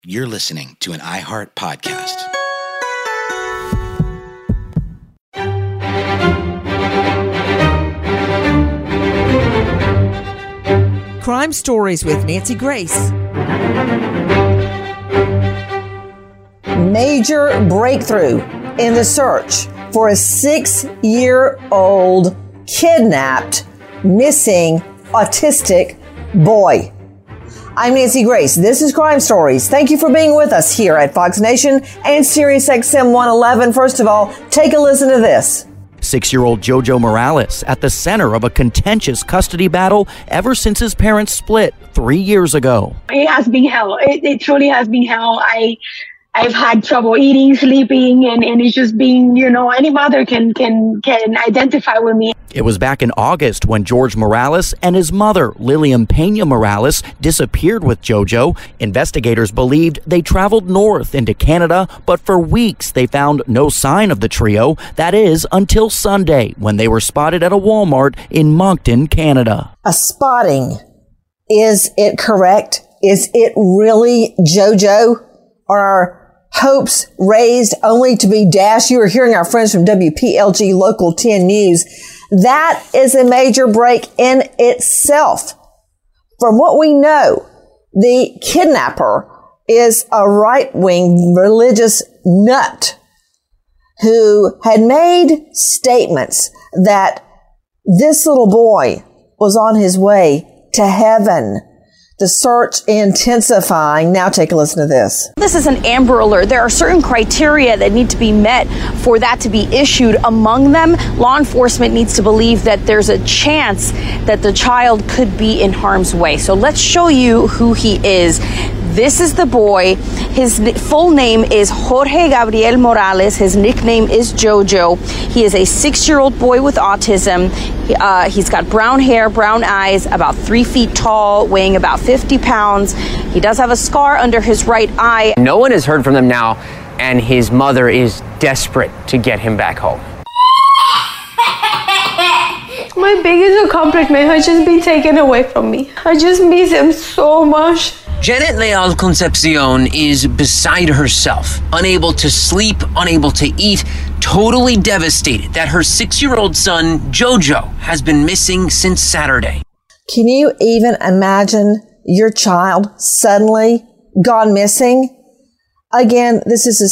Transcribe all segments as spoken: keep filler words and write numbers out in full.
You're listening to an iHeart podcast. Crime Stories with Nancy Grace. Major breakthrough in the search for a six-year-old kidnapped, missing, autistic boy. I'm Nancy Grace. This is Crime Stories. Thank you for being with us here at Fox Nation and Sirius X M one eleven. First of all, take a listen to this. Six-year-old Jojo Morales at the center of a contentious custody battle ever since his parents split three years ago. It has been hell. It, it truly has been hell. I, I've had trouble eating, sleeping, and, and it's just being, you know, any mother can, can, can identify with me. It was back in August when George Morales and his mother, Lilian Pena Morales, disappeared with Jojo. Investigators believed they traveled north into Canada, but for weeks they found no sign of the trio. That is, until Sunday, when they were spotted at a Walmart in Moncton, Canada. A spotting. Is it correct? Is it really Jojo? Or are hopes raised only to be dashed? You are hearing our friends from W P L G Local ten News. That is a major break in itself. From what we know, the kidnapper is a right-wing religious nut who had made statements that this little boy was on his way to heaven. The search intensifying. Now take a listen to this. This is an Amber Alert. There are certain criteria that need to be met for that to be issued. Among them, law enforcement needs to believe that there's a chance that the child could be in harm's way. So let's show you who he is. This is the boy. His full name is Jorge Gabriel Morales. His nickname is Jojo. He is a six-year-old boy with autism. He, uh, he's got brown hair, brown eyes, about three feet tall, weighing about fifty pounds. He does have a scar under his right eye. No one has heard from him now, and his mother is desperate to get him back home. My biggest accomplishment has just been taken away from me. I just miss him so much. Janet Leal Concepcion is beside herself, unable to sleep, unable to eat, totally devastated that her six-year-old son, Jojo, has been missing since Saturday. Can you even imagine your child suddenly gone missing? Again, this is a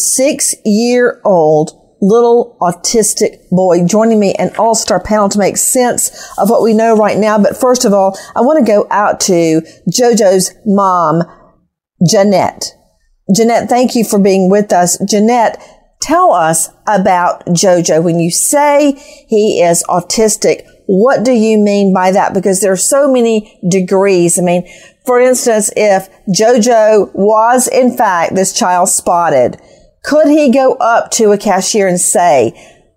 six-year-old little autistic boy joining me, an all-star panel to make sense of what we know right now. But first of all, I want to go out to Jojo's mom, Jeanette. Jeanette, thank you for being with us. Jeanette, tell us about Jojo. When you say he is autistic, what do you mean by that? Because there are so many degrees. I mean, for instance, if Jojo was in fact this child spotted, could he go up to a cashier and say,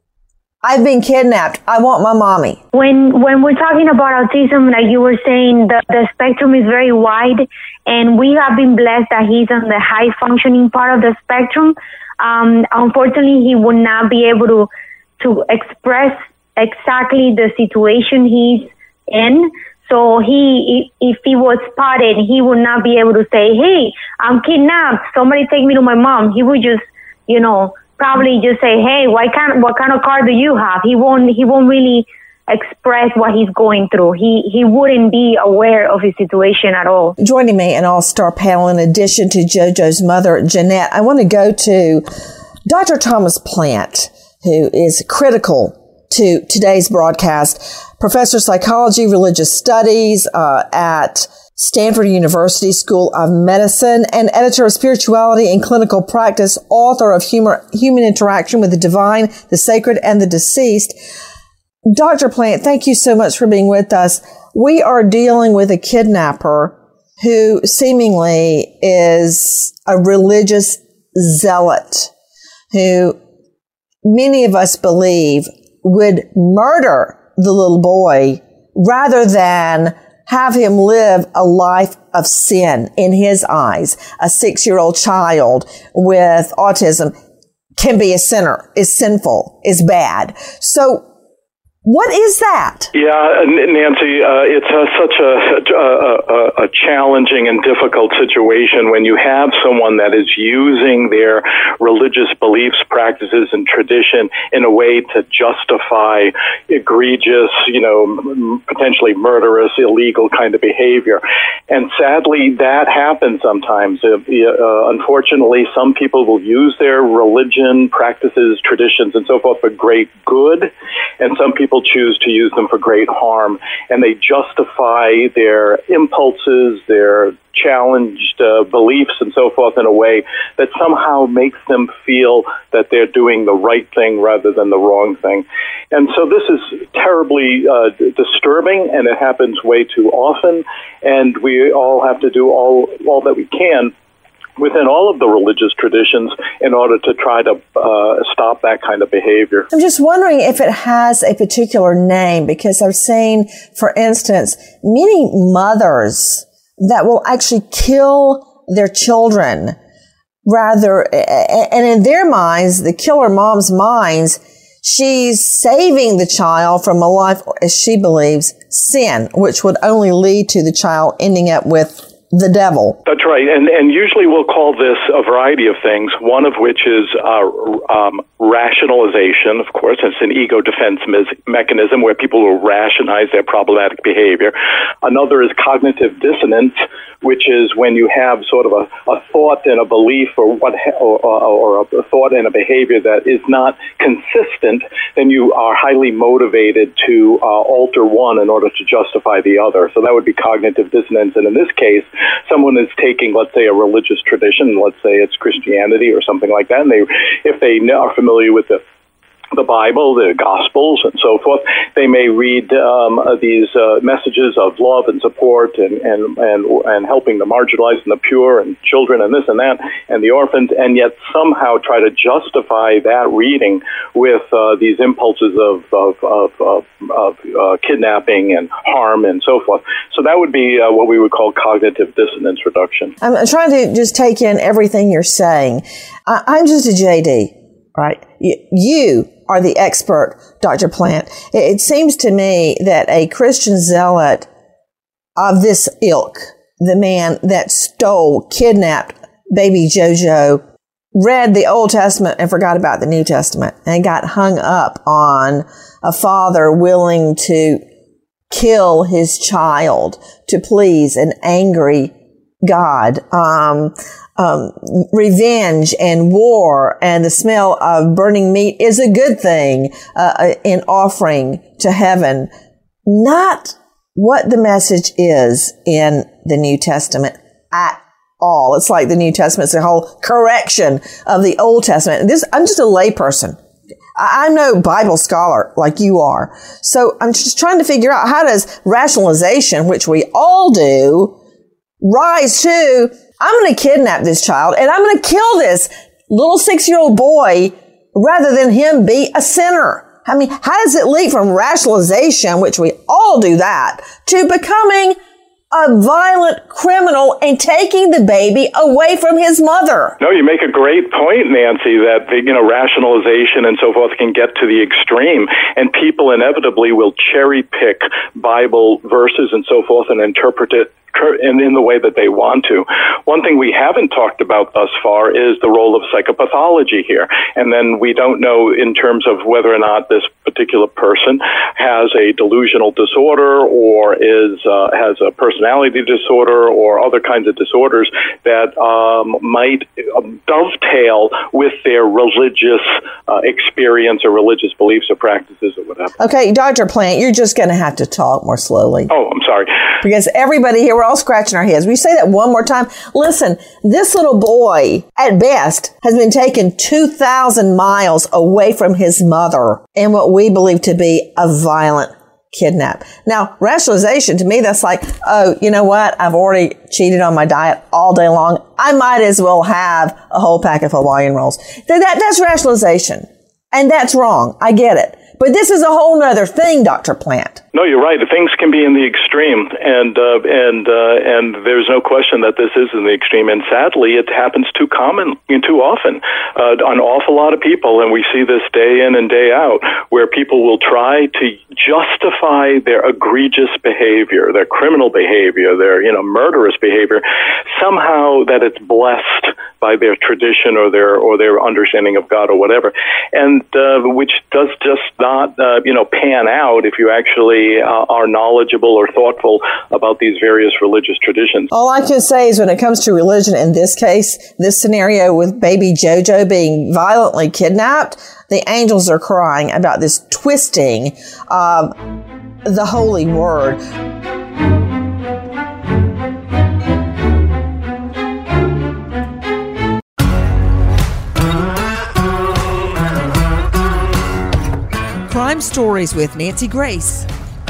I've been kidnapped, I want my mommy? When when we're talking about autism, like you were saying, the, the spectrum is very wide, and we have been blessed that he's on the high functioning part of the spectrum. Um, unfortunately, he would not be able to, to express exactly the situation he's in. So he, if he was spotted, he would not be able to say, hey, I'm kidnapped, somebody take me to my mom. He would just, you know, probably just say, hey, what kind, what kind of car do you have? He won't, he won't really express what he's going through. He, he wouldn't be aware of his situation at all. Joining me, an all-star panel, in addition to Jojo's mother, Jeanette, I want to go to Doctor Thomas Plant, who is critical to today's broadcast, professor of psychology, religious studies uh, at Stanford University School of Medicine, and editor of Spirituality and Clinical Practice, author of Humor, Human Interaction with the Divine, the Sacred, and the Deceased. Doctor Plant, thank you so much for being with us. We are dealing with a kidnapper who seemingly is a religious zealot who many of us believe would murder the little boy rather than have him live a life of sin in his eyes. A six-year-old child with autism can be a sinner, is sinful, is bad. So What is that? Yeah, Nancy, uh, it's a, such a, a, a challenging and difficult situation when you have someone that is using their religious beliefs, practices, and tradition in a way to justify egregious, you know, potentially murderous, illegal kind of behavior. And sadly, that happens sometimes. Uh, uh, unfortunately, some people will use their religion, practices, traditions, and so forth for great good, and some people choose to use them for great harm, and they justify their impulses, their challenged uh, beliefs and so forth in a way that somehow makes them feel that they're doing the right thing rather than the wrong thing. And so this is terribly uh, disturbing, and it happens way too often, and we all have to do all, all that we can within all of the religious traditions in order to try to uh, stop that kind of behavior. I'm just wondering if it has a particular name, because I've seen, for instance, many mothers that will actually kill their children rather, and in their minds, the killer mom's minds, she's saving the child from a life, as she believes, sin, which would only lead to the child ending up with the devil. That's right. And and usually we'll call this a variety of things, one of which is uh, um, rationalization, of course. It's an ego defense me- mechanism where people will rationalize their problematic behavior. Another is cognitive dissonance, which is when you have sort of a, a thought and a belief or what ha- or, or a thought and a behavior that is not consistent, then you are highly motivated to uh, alter one in order to justify the other. So that would be cognitive dissonance. And in this case, someone is taking, let's say, a religious tradition, let's say it's Christianity or something like that, and they, if they are familiar with the the Bible, the Gospels, and so forth, they may read um, these uh, messages of love and support and, and, and, and helping the marginalized and the pure and children and this and that and the orphans, and yet somehow try to justify that reading with uh, these impulses of, of, of, of, of uh, kidnapping and harm and so forth. So that would be uh, what we would call cognitive dissonance reduction. I'm trying to just take in everything you're saying. I- I'm just a J D, right? Y- you are the expert, Doctor Plant. It seems to me that a Christian zealot of this ilk, the man that stole, kidnapped baby JoJo, read the Old Testament and forgot about the New Testament and got hung up on a father willing to kill his child to please an angry God. Um, um, revenge and war and the smell of burning meat is a good thing uh, in offering to heaven. Not what the message is in the New Testament at all. It's like the New Testament is a whole correction of the Old Testament. This, I'm just a layperson. I'm no Bible scholar like you are. So I'm just trying to figure out, how does rationalization, which we all do, rise to, I'm going to kidnap this child and I'm going to kill this little six-year-old boy rather than him be a sinner? I mean, how does it lead from rationalization, which we all do that, to becoming a violent criminal and taking the baby away from his mother? No, you make a great point, Nancy, that the, you know, rationalization and so forth can get to the extreme, and people inevitably will cherry pick Bible verses and so forth and interpret it in, in the way that they want to. One thing we haven't talked about thus far is the role of psychopathology here. And then we don't know in terms of whether or not this particular person has a delusional disorder or is uh, has a personality disorder or other kinds of disorders that um, might dovetail with their religious uh, experience or religious beliefs or practices or whatever. Okay, Doctor Plant, you're just going to have to talk more slowly. Oh, I'm sorry. Because everybody here, we're all scratching our heads. We say that one more time. Listen, this little boy, at best, has been taken two thousand miles away from his mother in what we believe to be a violent kidnap. Now, rationalization, to me, that's like, oh, you know what? I've already cheated on my diet all day long. I might as well have a whole pack of Hawaiian rolls. That, that, that's rationalization. And that's wrong. I get it. But this is a whole nother thing, Doctor Plant. No, you're right. Things can be in the extreme, and uh, and uh, and there's no question that this is in the extreme. And sadly, it happens too common, too often, uh, an awful lot of people, and we see this day in and day out, where people will try to justify their egregious behavior, their criminal behavior, their you know murderous behavior, somehow that it's blessed by their tradition or their or their understanding of God or whatever, and uh, which does just not uh, you know pan out if you actually uh, are knowledgeable or thoughtful about these various religious traditions. All I can say is when it comes to religion, in this case, this scenario with baby JoJo being violently kidnapped, the angels are crying about this twisting of the holy word. Crime Stories with Nancy Grace.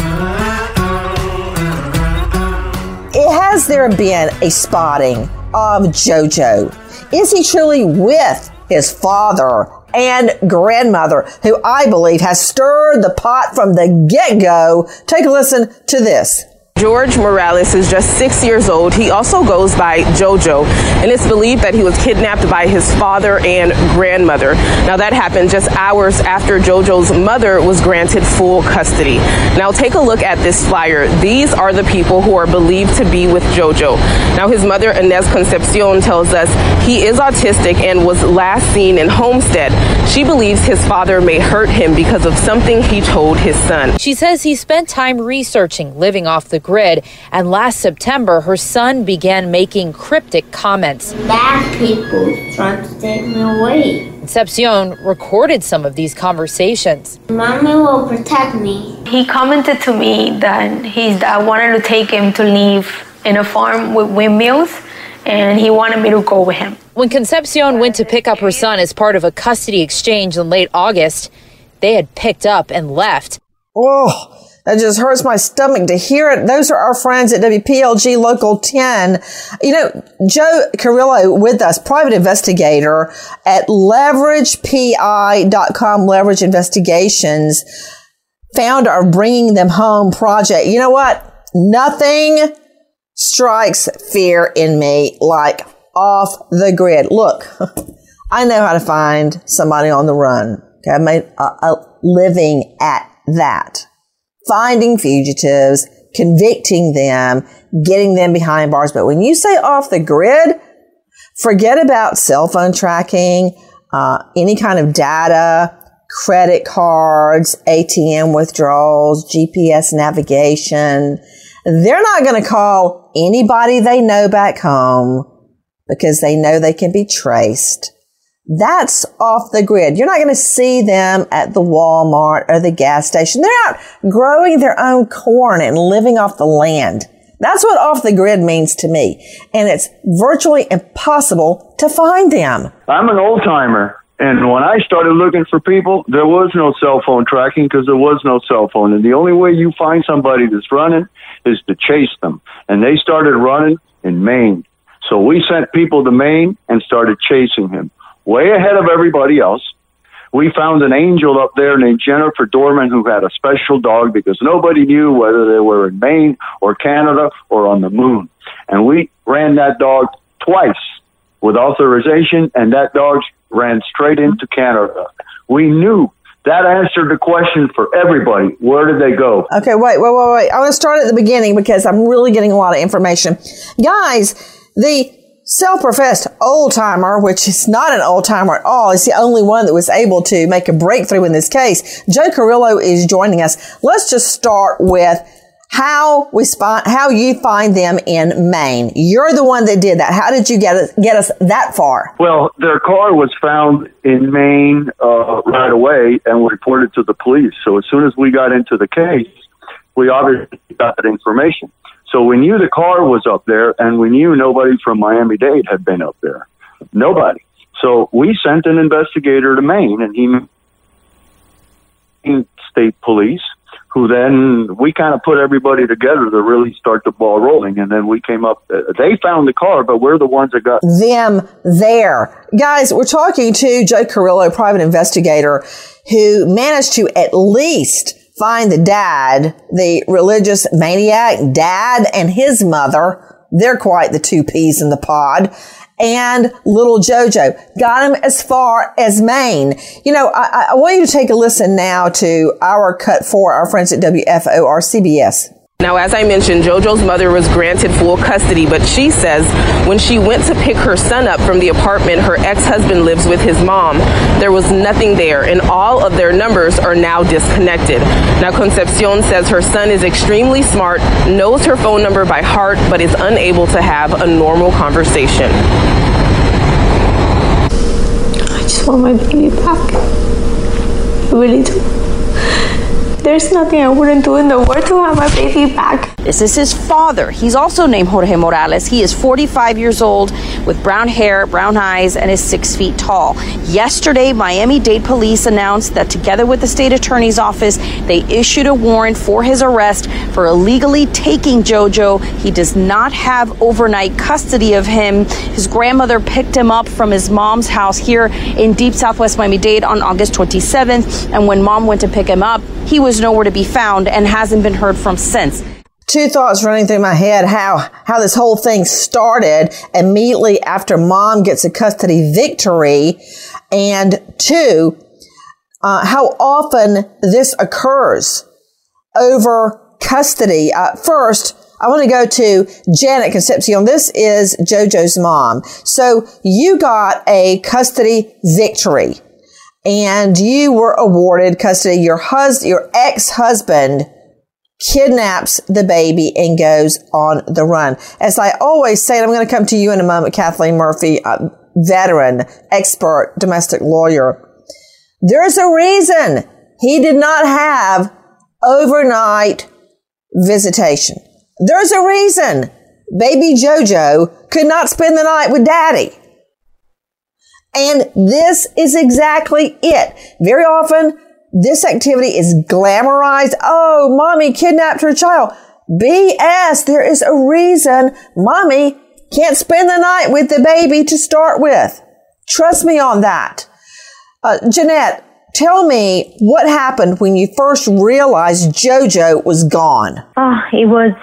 It has there been a spotting of JoJo? Is he truly with his father and grandmother, who I believe has stirred the pot from the get-go? Take a listen to this. George Morales is just six years old. He also goes by JoJo, and it's believed that he was kidnapped by his father and grandmother. Now, that happened just hours after JoJo's mother was granted full custody. Now, take a look at this flyer. These are the people who are believed to be with JoJo. Now, his mother, Inez Concepcion, tells us he is autistic and was last seen in Homestead. She believes his father may hurt him because of something he told his son. She says he spent time researching living off the grid, and last September her son began making cryptic comments. Bad people trying to take me away. Concepcion recorded some of these conversations. Mommy will protect me. He commented to me that his dad wanted to take him to live in a farm with windmills, and he wanted me to go with him. When Concepcion went to pick up her son as part of a custody exchange in late August, they had picked up and left. Oh, that just hurts my stomach to hear it. Those are our friends at W P L G Local ten. You know, Joe Carrillo with us, private investigator at leverage P I dot com, Leverage Investigations, founder of Bringing Them Home Project. You know what? Nothing strikes fear in me like off the grid. Look, I know how to find somebody on the run. Okay, I made a, a living at that. Finding fugitives, convicting them, getting them behind bars. But when you say off the grid, forget about cell phone tracking, uh, any kind of data, credit cards, A T M withdrawals, G P S navigation. They're not going to call anybody they know back home because they know they can be traced. That's off the grid. You're not going to see them at the Walmart or the gas station. They're out growing their own corn and living off the land. That's what off the grid means to me. And it's virtually impossible to find them. I'm an old timer. And when I started looking for people, there was no cell phone tracking because there was no cell phone. And the only way you find somebody that's running is to chase them. And they started running in Maine. So we sent people to Maine and started chasing him. Way ahead of everybody else. We found an angel up there named Jennifer Dorman who had a special dog because nobody knew whether they were in Maine or Canada or on the moon. And we ran that dog twice with authorization, and that dog ran straight into Canada. We knew that answered the question for everybody. Where did they go? Okay, wait, wait, wait, wait. I want to start at the beginning because I'm really getting a lot of information. Guys, the self-professed old-timer, which is not an old-timer at all, is the only one that was able to make a breakthrough in this case. Joe Carrillo is joining us. Let's just start with how we spot, how you find them in Maine. You're the one that did that. How did you get us, get us that far? Well, their car was found in Maine uh, right away and reported to the police. So as soon as we got into the case, we obviously got that information. So we knew the car was up there, and we knew nobody from Miami-Dade had been up there. Nobody. So we sent an investigator to Maine, and he state police, who then we kind of put everybody together to really start the ball rolling. And then we came up, uh, they found the car, but we're the ones that got them there. Guys, we're talking to Joe Carrillo, private investigator, who managed to at least find the dad, the religious maniac dad, and his mother. They're quite the two peas in the pod. And little JoJo got him as far as Maine. You know, I, I want you to take a listen now to our cut for our friends at W F O R C B S. Now, as I mentioned, JoJo's mother was granted full custody, but she says when she went to pick her son up from the apartment her ex-husband lives with his mom, there was nothing there, and all of their numbers are now disconnected. Now, Concepcion says her son is extremely smart, knows her phone number by heart, but is unable to have a normal conversation. I just want my baby back. I really do. There's nothing I wouldn't do in the world to have my baby back. This is his father. He's also named Jorge Morales. He is forty-five years old with brown hair, brown eyes, and is six feet tall. Yesterday, Miami-Dade police announced that together with the state attorney's office, they issued a warrant for his arrest for illegally taking JoJo. He does not have overnight custody of him. His grandmother picked him up from his mom's house here in deep Southwest Miami-Dade on August twenty-seventh. And when mom went to pick him up, he was nowhere to be found and hasn't been heard from since. Two thoughts running through my head, how, how this whole thing started immediately after mom gets a custody victory. And two, uh, how often this occurs over custody. Uh, first, I want to go to Janet Concepcion. This is JoJo's mom. So you got a custody victory and you were awarded custody. Your hus- your ex-husband kidnaps the baby and goes on the run. As I always say, and I'm going to come to you in a moment, Kathleen Murphy, uh, veteran, expert, domestic lawyer. There's a reason he did not have overnight visitation. There's a reason baby JoJo could not spend the night with daddy. And this is exactly it. Very often, this activity is glamorized. Oh, mommy kidnapped her child. B S. There is a reason mommy can't spend the night with the baby to start with. Trust me on that. Uh, Jeanette, tell me what happened when you first realized JoJo was gone. Oh, it was,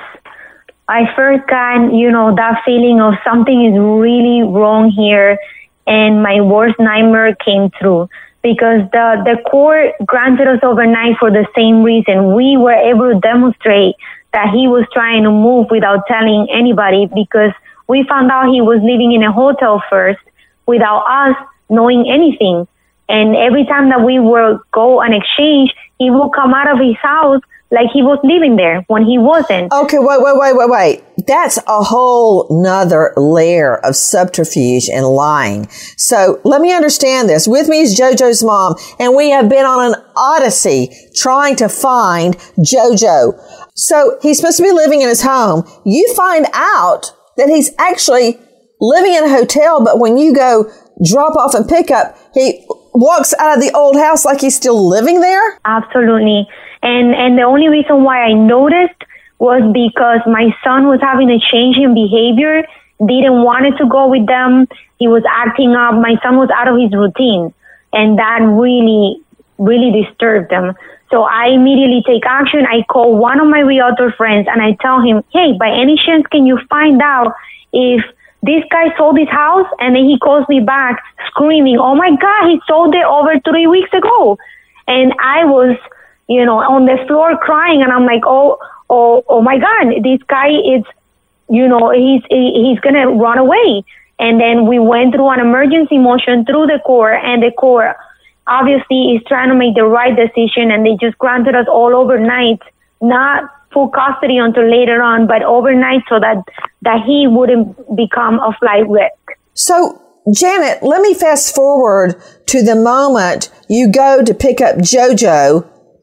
I first got, you know, that feeling of something is really wrong here. And my worst nightmare came true. Because the, the court granted us overnight for the same reason. We were able to demonstrate that he was trying to move without telling anybody, because we found out he was living in a hotel first without us knowing anything. And every time that we would go on exchange, he would come out of his house like he was living there when he wasn't. Okay, wait, wait, wait, wait, wait. That's a whole nother layer of subterfuge and lying. So let me understand this. With me is JoJo's mom, and we have been on an odyssey trying to find JoJo. So he's supposed to be living in his home. You find out that he's actually living in a hotel, but when you go drop off and pick up, he walks out of the old house like he's still living there? Absolutely. And and the only reason why I noticed was because my son was having a change in behavior, didn't want it to go with them. He was acting up. My son was out of his routine, and that really, really disturbed them. So I immediately take action. I call one of my realtor friends and I tell him, hey, by any chance, can you find out if this guy sold his house? And then he calls me back screaming, oh my God, he sold it over three weeks ago. And I was, you know, on the floor crying, and I'm like, oh, oh, oh my God, this guy is, you know, he's, he's going to run away. And then we went through an emergency motion through the court, and the court obviously is trying to make the right decision, and they just granted us all overnight, not full custody until later on, but overnight so that, that he wouldn't become a flight risk. So, Janet, let me fast forward to the moment you go to pick up JoJo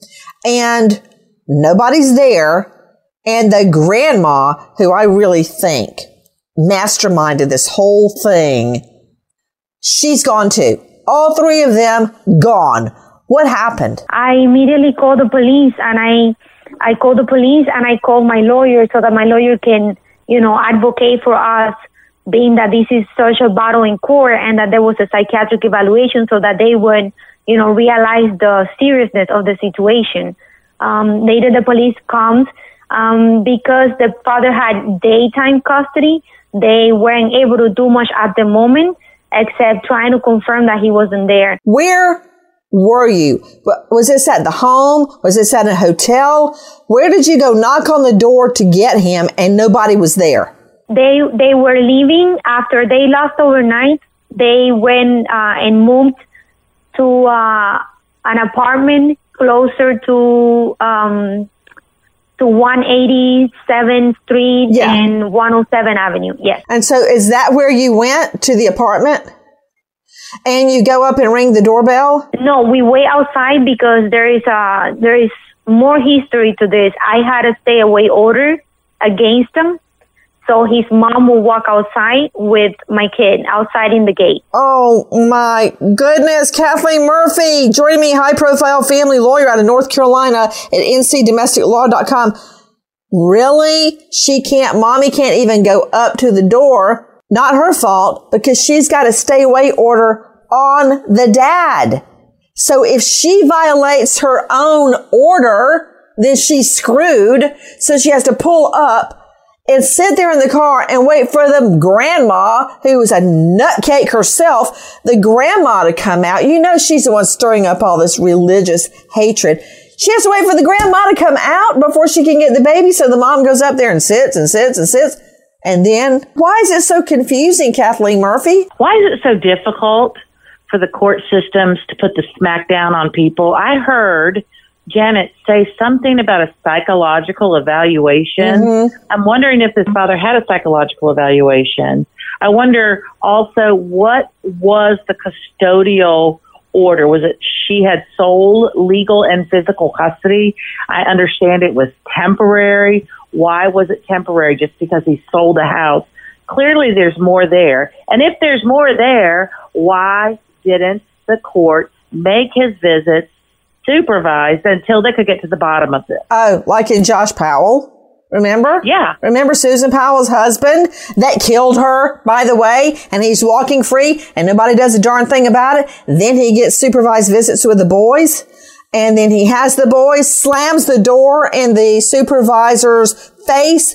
and nobody's there, and the grandma, who I really think masterminded this whole thing, she's gone too. All three of them gone. What happened? I immediately called the police, and I I called the police and I called my lawyer so that my lawyer can, you know, advocate for us, being that this is such a battle in court, and that there was a psychiatric evaluation so that they would, you know, realize the seriousness of the situation. Um, later, the police comes. Um, because the father had daytime custody, they weren't able to do much at the moment except trying to confirm that he wasn't there. Where were you? Was this at the home? Was this at a hotel? Where did you go knock on the door to get him and nobody was there? They they were leaving after they lost overnight. They went uh, and moved to uh, an apartment closer to um, to one eighty-seventh Street yeah. and one oh seven Avenue. Yes. And so is that where you went, to the apartment? And you go up and ring the doorbell? No, we wait outside because there is a there is more history to this. I had a stay away order against him. So his mom will walk outside with my kid outside in the gate. Oh, my goodness. Kathleen Murphy joining me, high-profile family lawyer out of North Carolina at N C domestic law dot com. Really? She can't, mommy can't even go up to the door. Not her fault, because she's got a stay-away order on the dad. So if she violates her own order, then she's screwed. So she has to pull up and sit there in the car and wait for the grandma, who is a nutcake herself, the grandma to come out. You know she's the one stirring up all this religious hatred. She has to wait for the grandma to come out before she can get the baby. So the mom goes up there and sits and sits and sits. And then, why is it so confusing, Kathleen Murphy? Why is it so difficult for the court systems to put the smack down on people? I heard Janet say something about a psychological evaluation. Mm-hmm. I'm wondering if this father had a psychological evaluation. I wonder also, what was the custodial order? Was it she had sole legal and physical custody? I understand it was temporary. Why was it temporary? Just because he sold a house? Clearly there's more there. And if there's more there, why didn't the court make his visits supervised until they could get to the bottom of this? Oh, like in Josh Powell. Remember? Yeah. Remember Susan Powell's husband that killed her, by the way, and he's walking free and nobody does a darn thing about it. Then he gets supervised visits with the boys, and then he has the boys, slams the door in the supervisor's face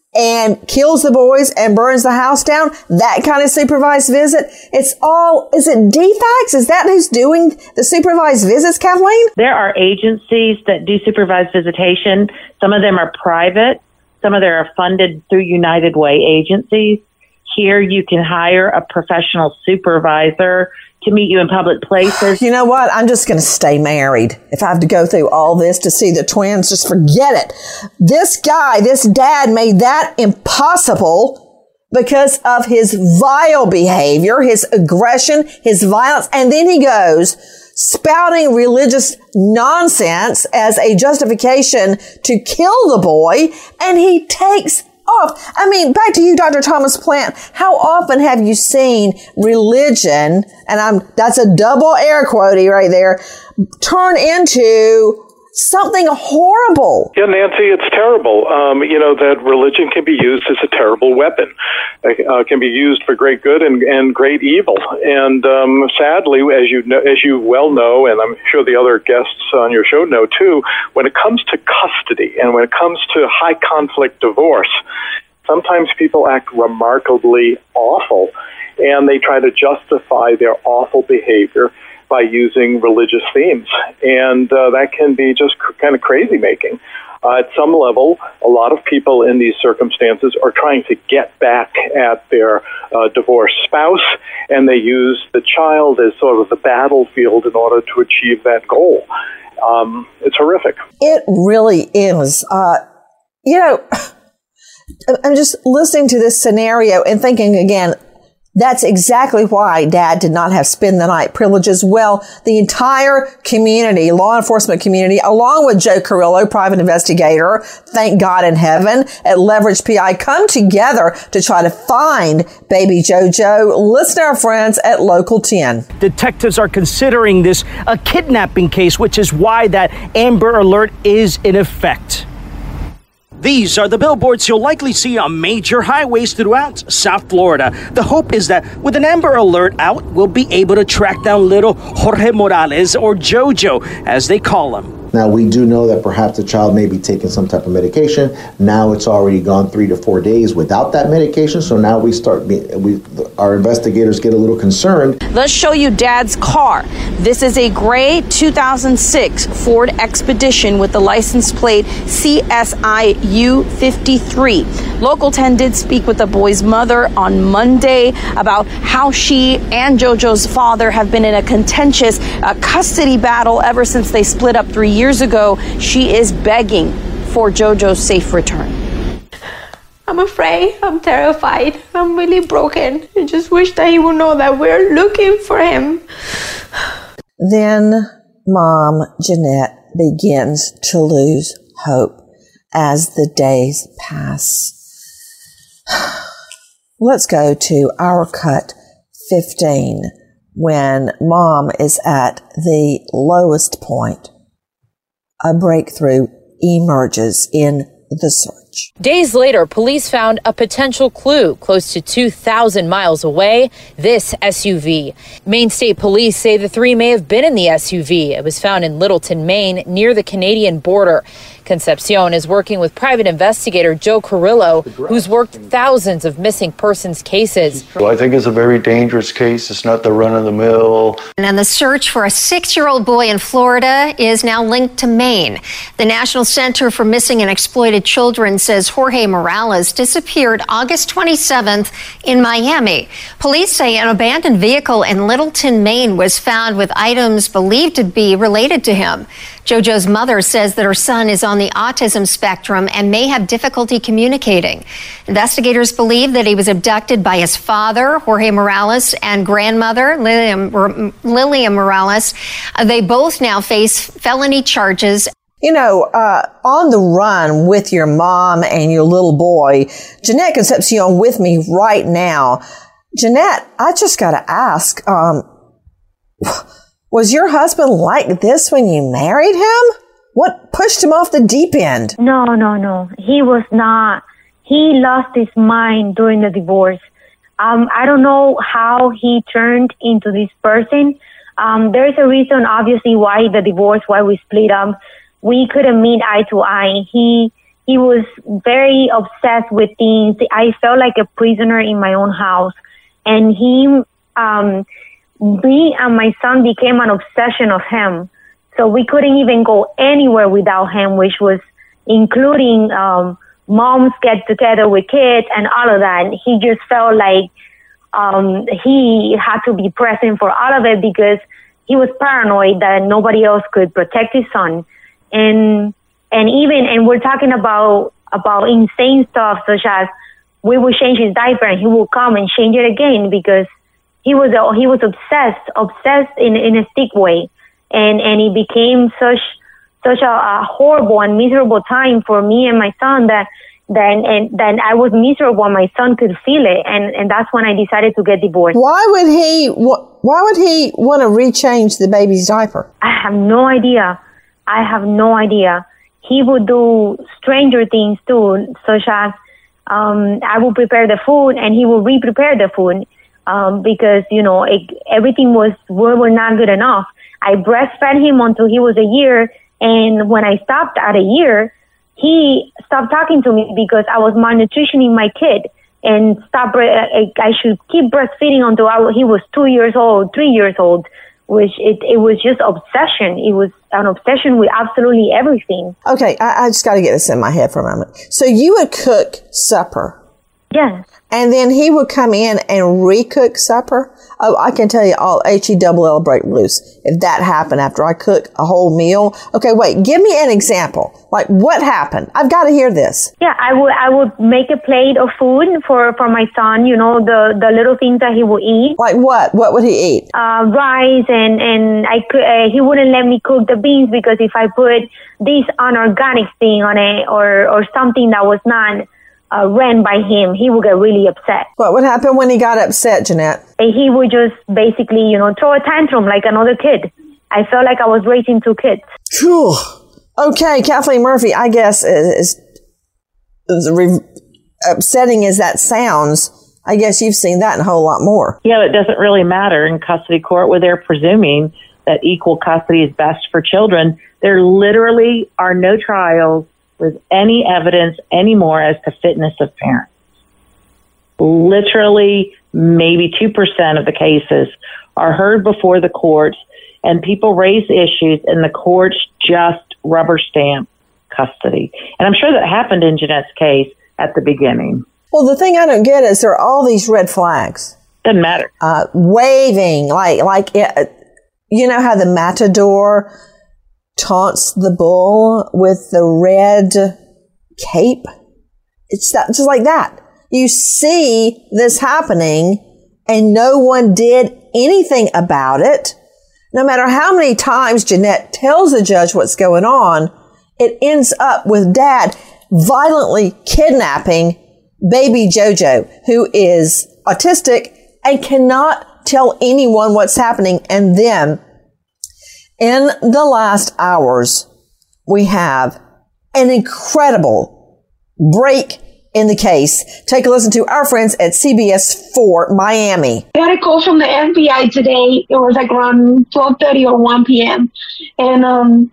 and kills the boys and burns the house down. That kind of supervised visit. It's all, is it D FACS? Is that who's doing the supervised visits, Kathleen? There are agencies that do supervised visitation. Some of them are private. Some of them are funded through United Way agencies. Here you can hire a professional supervisor to meet you in public places. You know what? I'm just going to stay married. If I have to go through all this to see the twins, just forget it. This guy, this dad made that impossible because of his vile behavior, his aggression, his violence. And then he goes spouting religious nonsense as a justification to kill the boy. And he takes off. I mean, back to you, Doctor Thomas Plant. How often have you seen religion, and I'm that's a double air quotey right there, turn into something horrible? Yeah, Nancy, it's terrible. Um, you know, that religion can be used as a terrible weapon. It uh, can be used for great good and, and great evil. And um, sadly, as you know, as you well know, and I'm sure the other guests on your show know too, when it comes to custody and when it comes to high conflict divorce, sometimes people act remarkably awful, and they try to justify their awful behavior by using religious themes. And uh, that can be just cr- kind of crazy making. Uh, at some level, a lot of people in these circumstances are trying to get back at their uh, divorced spouse, and they use the child as sort of the battlefield in order to achieve that goal. Um, it's horrific. It really is. Uh, you know, I'm just listening to this scenario and thinking again, that's exactly why Dad did not have spend the night privileges. Well, the entire community, law enforcement community, along with Joe Carrillo, private investigator, thank God in heaven, at Leverage P I, come together to try to find baby JoJo. Listen to our friends at Local ten. Detectives are considering this a kidnapping case, which is why that Amber Alert is in effect. These are the billboards you'll likely see on major highways throughout South Florida. The hope is that with an Amber Alert out, we'll be able to track down little Jorge Morales, or JoJo, as they call him. Now, we do know that perhaps the child may be taking some type of medication. Now it's already gone three to four days without that medication. So now we start, being, we, our investigators get a little concerned. Let's show you Dad's car. This is a gray two thousand six Ford Expedition with the license plate C S I U fifty-three. Local ten did speak with the boy's mother on Monday about how she and JoJo's father have been in a contentious uh, custody battle ever since they split up three years ago. She is begging for JoJo's safe return. I'm afraid. I'm terrified. I'm really broken. I just wish that he would know that we're looking for him. Then Mom, Jeanette, begins to lose hope as the days pass. Let's go to our cut fifteen, when Mom is at the lowest point. A breakthrough emerges in the search. Days later, police found a potential clue close to two thousand miles away, this S U V. Maine State Police say the three may have been in the S U V. It was found in Littleton, Maine, near the Canadian border. Concepcion is working with private investigator Joe Carrillo, who's worked thousands of missing persons cases. So I think it's a very dangerous case. It's not the run-of-the-mill. And the search for a six-year-old boy in Florida is now linked to Maine. The National Center for Missing and Exploited Children says Jorge Morales disappeared August twenty-seventh in Miami. Police say an abandoned vehicle in Littleton, Maine was found with items believed to be related to him. JoJo's mother says that her son is on the autism spectrum and may have difficulty communicating. Investigators believe that he was abducted by his father, Jorge Morales, and grandmother, Lilian, Lilian Morales. Uh, they both now face felony charges. You know, uh, on the run with your mom and your little boy, Jeanette Concepcion with me right now. Jeanette, I just got to ask, um, was your husband like this when you married him? What pushed him off the deep end? No, no, no. He was not. He lost his mind during the divorce. Um, I don't know how he turned into this person. Um, there's a reason, obviously, why the divorce, why we split up. We couldn't meet eye to eye. He he was very obsessed with things. I felt like a prisoner in my own house. And he... Um, Me and my son became an obsession of him. So we couldn't even go anywhere without him, which was including um, moms get together with kids and all of that. He just felt like um, he had to be present for all of it because he was paranoid that nobody else could protect his son. And and even, and we're talking about, about insane stuff such as we would change his diaper and he will come and change it again because He was he was obsessed, obsessed in in a sick way, and and it became such such a, a horrible and miserable time for me and my son that then and then I was miserable. My son could feel it, and and that's when I decided to get divorced. Why would he? Why would he want to rechange the baby's diaper? I have no idea. I have no idea. He would do stranger things too, such as um, I would prepare the food and he would re-prepare the food. Um, because, you know, it, everything was, we were not good enough. I breastfed him until he was a year. And when I stopped at a year, he stopped talking to me because I was malnutritioning my kid and stopped, I, I should keep breastfeeding until I, he was two years old, three years old, which it, it was just obsession. It was an obsession with absolutely everything. Okay. I, I just got to get this in my head for a moment. So you would cook supper. Yes. And then he would come in and recook supper. Oh, I can tell you all H E double L break loose if that happened after I cook a whole meal. Okay, wait, give me an example. Like what happened? I've got to hear this. Yeah, I would I would make a plate of food for, for my son, you know, the, the little things that he would eat. Like what? What would he eat? Uh, rice and, and I could, uh, he wouldn't let me cook the beans because if I put this unorganic thing on it or, or something that was not Uh, ran by him, he would get really upset. What would happen when he got upset, Jeanette? And he would just basically, you know, throw a tantrum like another kid. I felt like I was raising two kids. Whew. Okay, Kathleen Murphy, I guess, is, is re- upsetting as that sounds, I guess you've seen that and a whole lot more. Yeah, it doesn't really matter in custody court where they're presuming that equal custody is best for children, there literally are no trials with any evidence anymore as to fitness of parents. Literally, maybe two percent of the cases are heard before the courts, and people raise issues, and the courts just rubber stamp custody. And I'm sure that happened in Jeanette's case at the beginning. Well, the thing I don't get is there are all these red flags. Doesn't matter. Uh, waving, like, like it, you know how the matador taunts the bull with the red cape? It's that, just like that. You see this happening and no one did anything about it. No matter how many times Jeanette tells the judge what's going on, it ends up with dad violently kidnapping baby Jojo, who is autistic and cannot tell anyone what's happening. And then in the last hours, we have an incredible break in the case. Take a listen to our friends at C B S four Miami. I got a call from the F B I today. It was like around twelve thirty or one p.m. And um,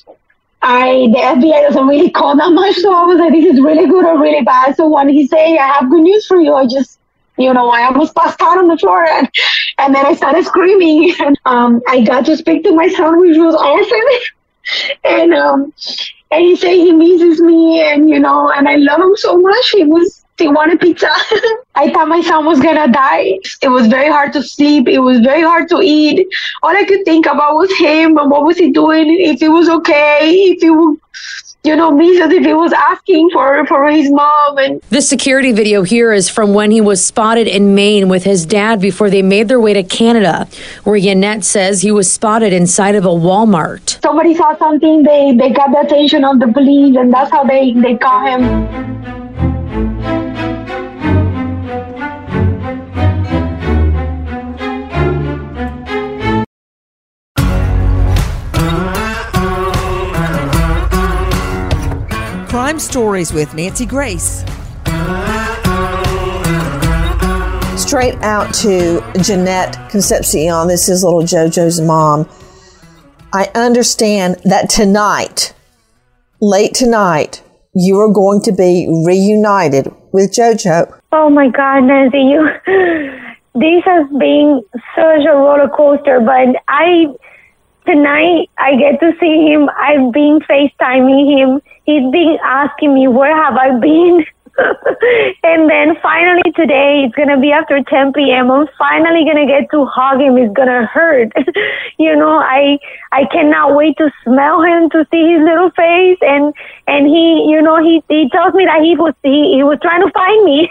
I the F B I doesn't really call that much, so I was like, this is really good or really bad. So when he said, I have good news for you, I just, you know, I almost passed out on the floor. And, and then I started screaming. And um, I got to speak to my son, which was awesome. And um, and he said he misses me, and, you know, and I love him so much. He was, he wanted pizza. I thought my son was going to die. It was very hard to sleep. It was very hard to eat. All I could think about was him and what was he doing, if he was okay, if he would, you know, me, as if he was asking for, for his mom. And this security video here is from when he was spotted in Maine with his dad before they made their way to Canada, where Yannette says he was spotted inside of a Walmart. Somebody saw something, they, they got the attention of the police, and that's how they, they caught him. Crime Stories with Nancy Grace. Straight out to Jeanette Concepcion. This is little Jojo's mom. I understand that tonight, late tonight, you are going to be reunited with Jojo. Oh my God, Nancy, you. This has been such a roller coaster, but I. Tonight, I get to see him. I've been FaceTiming him. He's been asking me, where have I been? And then finally today, it's going to be after ten p.m. I'm finally going to get to hug him. It's going to hurt. You know, I I cannot wait to smell him, to see his little face. And and he, you know, he, he tells me that he was, he, he was trying to find me.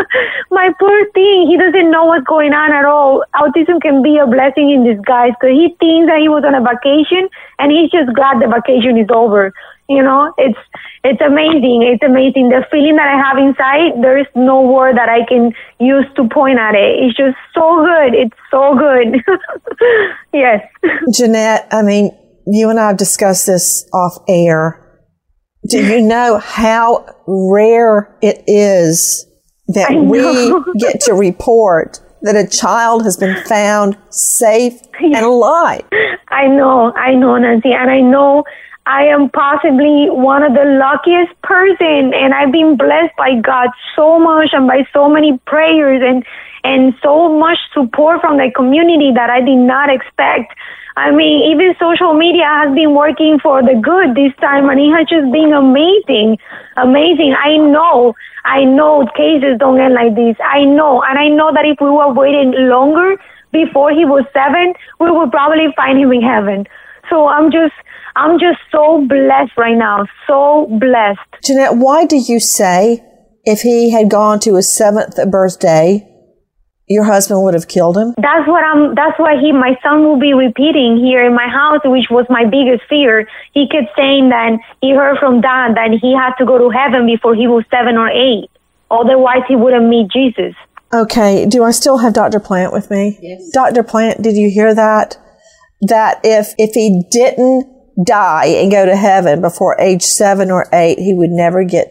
My poor thing. He doesn't know what's going on at all. Autism can be a blessing in disguise, because he thinks that he was on a vacation and he's just glad the vacation is over. You know, it's it's amazing. It's amazing. The feeling that I have inside, there is no word that I can use to point at it. It's just so good. It's so good. Yes. Jeanette, I mean, you and I have discussed this off air. Do you know how rare it is that we get to report that a child has been found safe and alive? I know. I know, Nancy. And I know I am possibly one of the luckiest person, and I've been blessed by God so much and by so many prayers and, and so much support from the community that I did not expect. I mean, even social media has been working for the good this time, and it has just been amazing, amazing. I know, I know cases don't end like this. I know, and I know that if we were waiting longer before he was seven, we would probably find him in heaven. So I'm just... I'm just so blessed right now, so blessed. Jeanette, why do you say if he had gone to his seventh birthday, your husband would have killed him? That's what I'm, that's why he, my son will be repeating here in my house, which was my biggest fear. He kept saying that he heard from Dad that he had to go to heaven before he was seven or eight. Otherwise, he wouldn't meet Jesus. Okay. Do I still have Doctor Plant with me? Yes. Doctor Plant, did you hear that? That if, if he didn't die and go to heaven before age seven or eight, he would never get to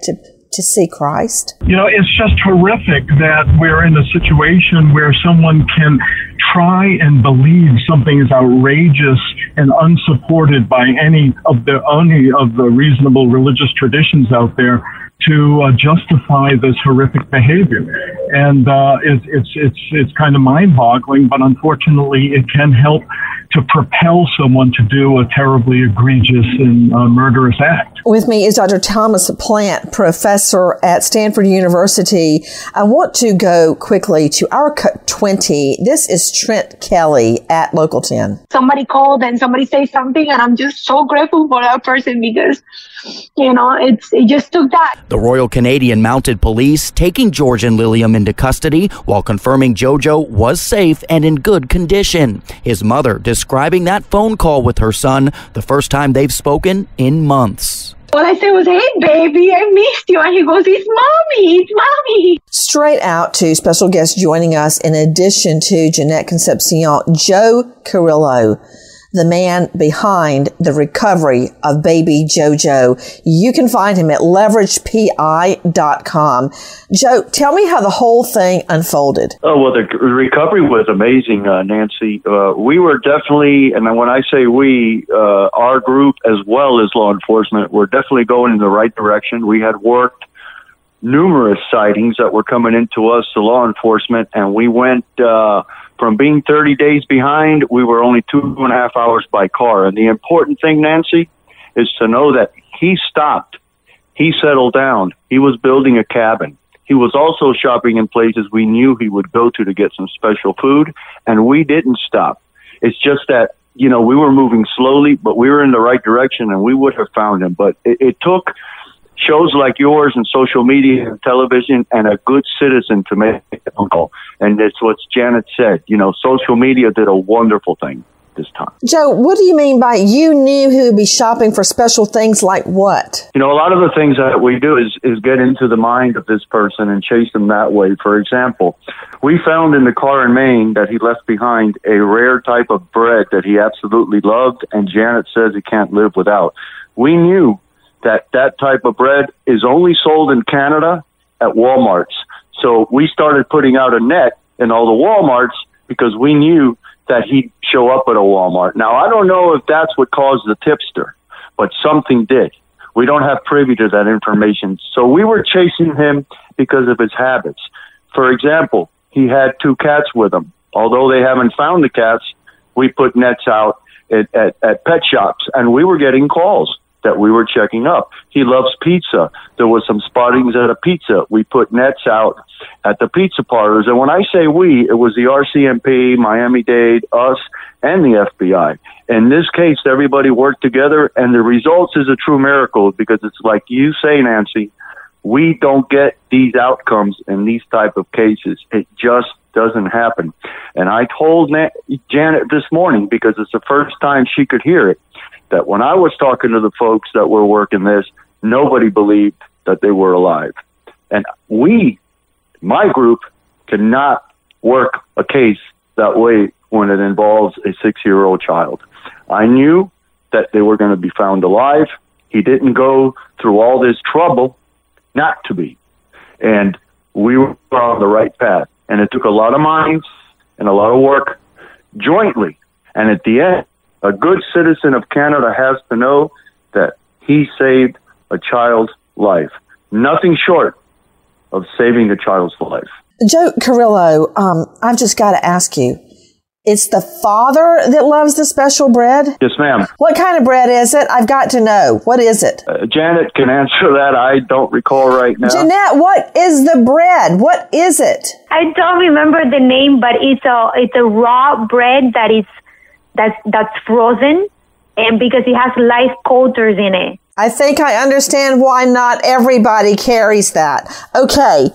to see Christ? You know, it's just horrific that we're in a situation where someone can try and believe something is outrageous and unsupported by any of the any of the reasonable religious traditions out there to uh, justify this horrific behavior. And uh, it, it's it's it's kind of mind-boggling, but unfortunately it can help to propel someone to do a terribly egregious and uh, murderous act. With me is Doctor Thomas Plant, professor at Stanford University. I want to go quickly to our Cut twenty. This is Trent Kelly at Local ten. Somebody called and somebody said something, and I'm just so grateful for that person because, you know, it's it just took that. The Royal Canadian Mounted Police taking George and Lilium into custody while confirming JoJo was safe and in good condition. His mother describing that phone call with her son, the first time they've spoken in months. All I said was, hey, baby, I missed you. And he goes, it's mommy, it's mommy. Straight out to special guest joining us in addition to Jeanette Concepcion, Joe Carrillo, the man behind the recovery of baby JoJo. You can find him at leverage p i dot com. Joe, tell me how the whole thing unfolded. Oh, well, the recovery was amazing, uh, Nancy. Uh, we were definitely, and when I say we, uh, our group as well as law enforcement, were definitely going in the right direction. We had worked numerous sightings that were coming into us, the law enforcement, and we went uh, from being thirty days behind, we were only two and a half hours by car. And the important thing, Nancy, is to know that he stopped. He settled down. He was building a cabin. He was also shopping in places we knew he would go to to get some special food, and we didn't stop. It's just that, you know, we were moving slowly, but we were in the right direction, and we would have found him. But it, it took shows like yours and social media and television and a good citizen to make a phone call. And it's what Janet said. You know, social media did a wonderful thing this time. Joe, what do you mean by you knew who would be shopping for special things like what? You know, a lot of the things that we do is, is get into the mind of this person and chase them that way. For example, we found in the car in Maine that he left behind a rare type of bread that he absolutely loved, and Janet says he can't live without. We knew that that type of bread is only sold in Canada at Walmarts. So we started putting out a net in all the Walmarts because we knew that he'd show up at a Walmart. Now, I don't know if that's what caused the tipster, but something did. We don't have privy to that information. So we were chasing him because of his habits. For example, he had two cats with him. Although they haven't found the cats, we put nets out at, at, at pet shops, and we were getting calls that we were checking up. He loves pizza. There was some spottings at a pizza. We put nets out at the pizza parlors. And when I say we, it was the R C M P, Miami-Dade, us, and the F B I. In this case, everybody worked together, and the results is a true miracle because it's like you say, Nancy, we don't get these outcomes in these type of cases. It just doesn't happen. And I told Na- Janet this morning, because it's the first time she could hear it, that when I was talking to the folks that were working this, nobody believed that they were alive. And we, my group, cannot work a case that way when it involves a six-year-old child. I knew that they were going to be found alive. He didn't go through all this trouble not to be. And we were on the right path. And it took a lot of minds and a lot of work jointly. And at the end, a good citizen of Canada has to know that he saved a child's life. Nothing short of saving a child's life. Joe Carrillo, um, I've just got to ask you, it's the father that loves the special bread? Yes, ma'am. What kind of bread is it? I've got to know. What is it? Uh, Janet can answer that. I don't recall right now. Jeanette, what is the bread? What is it? I don't remember the name, but it's a it's a raw bread that is that's that's frozen, and because it has live coaters in it. I think I understand why not everybody carries that. Okay.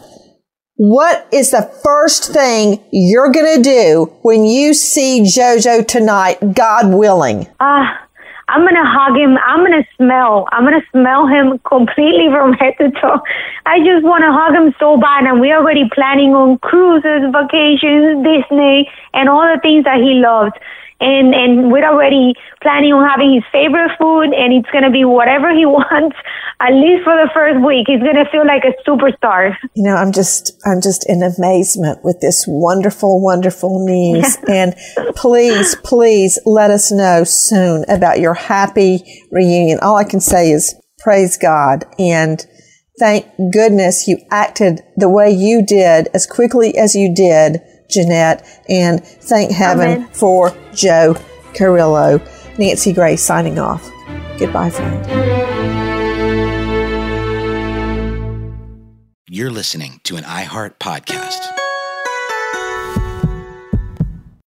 What is the first thing you're going to do when you see JoJo tonight, God willing? Ah, uh, I'm going to hug him. I'm going to smell. I'm going to smell him completely from head to toe. I just want to hug him so bad. And we're already planning on cruises, vacations, Disney, and all the things that he loves. And, and we're already planning on having his favorite food, and it's going to be whatever he wants, at least for the first week. He's going to feel like a superstar. You know, I'm just, I'm just in amazement with this wonderful, wonderful news. And please, please let us know soon about your happy reunion. All I can say is praise God, and thank goodness you acted the way you did, as quickly as you did, Jeanette, and thank heaven Amen. for Joe Carrillo. Nancy Grace signing off. Goodbye, friend. You're listening to an iHeart podcast.